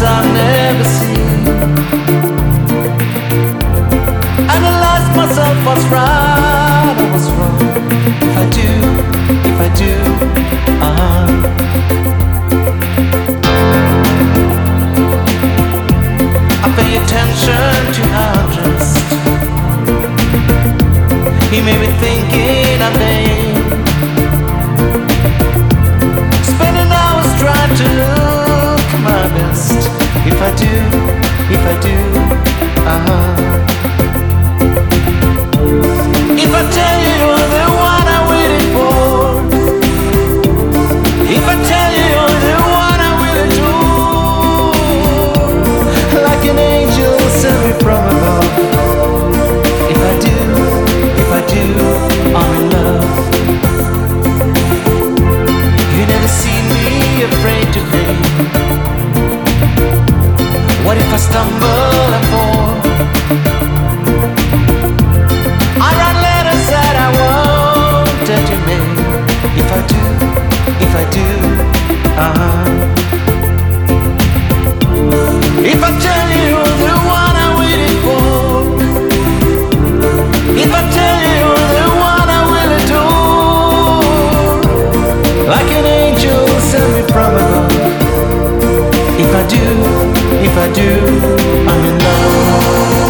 I've never seen. Analyze myself, what's right or what's wrong. If I do, I pay attention to how I'm dressed. He may be thinking I'm lame, spending hours trying to look my best. If I do, if I tell you you're the one I'm waiting for, if I tell you you're the one I will adore, like an angel sent me from above. If I do, I'm in love. You never see me afraid to fail. What if I stumble and fall? I write letters that I won't tell you mail. If I do, if I tell you you're the one I'm waiting for, if I tell you you're the one I will adore, like an angel sent me from above. If I do, I'm in love.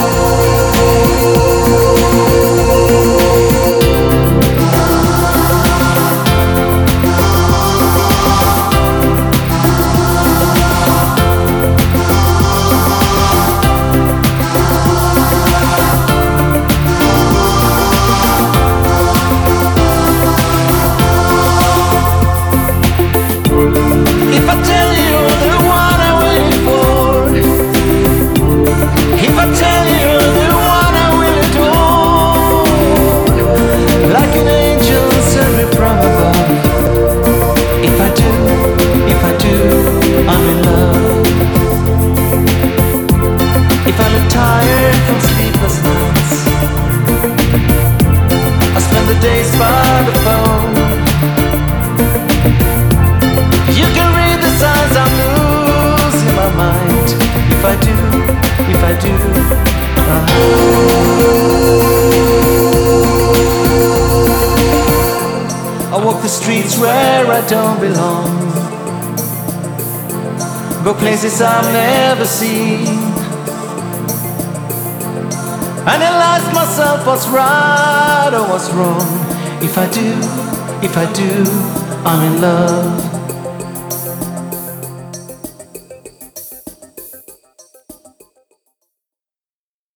If I tell you you're the one I'm waiting for, if I tell you you're the one I will adore, like an angel sent me from above. If I do, I'm in love. If I look tired from sleepless nights, I spend the days by the phone. You can read the signs, I'm losing my mind. If I do, I walk the streets where I don't belong, go places I've never seen, analyze myself, what's right or what's wrong. If I do, I'm in love.